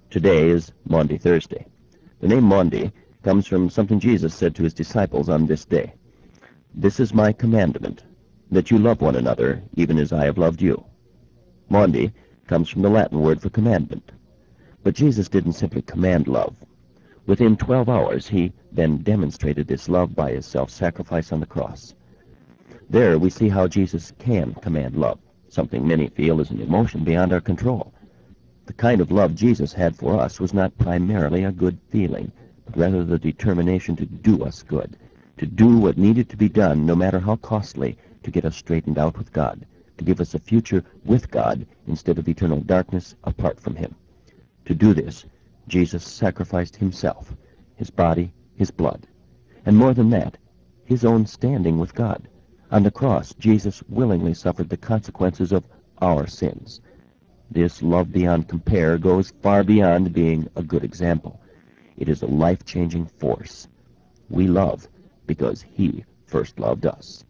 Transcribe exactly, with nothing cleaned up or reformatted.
Today is Maundy Thursday. The name Maundy comes from something Jesus said to his disciples on this day. This is my commandment, that you love one another, even as I have loved you. Maundy comes from the Latin word for commandment. But Jesus didn't simply command love. Within twelve hours, he then demonstrated this love by his self-sacrifice on the cross. There we see how Jesus can command love, something many feel is an emotion beyond our control. The kind of love Jesus had for us was not primarily a good feeling, but rather the determination to do us good, to do what needed to be done, no matter how costly, to get us straightened out with God, to give us a future with God instead of eternal darkness apart from him. To do this, Jesus sacrificed himself, his body, his blood, and more than that, his own standing with God. On the cross, Jesus willingly suffered the consequences of our sins. This love beyond compare goes far beyond being a good example. It is a life-changing force. We love because he first loved us.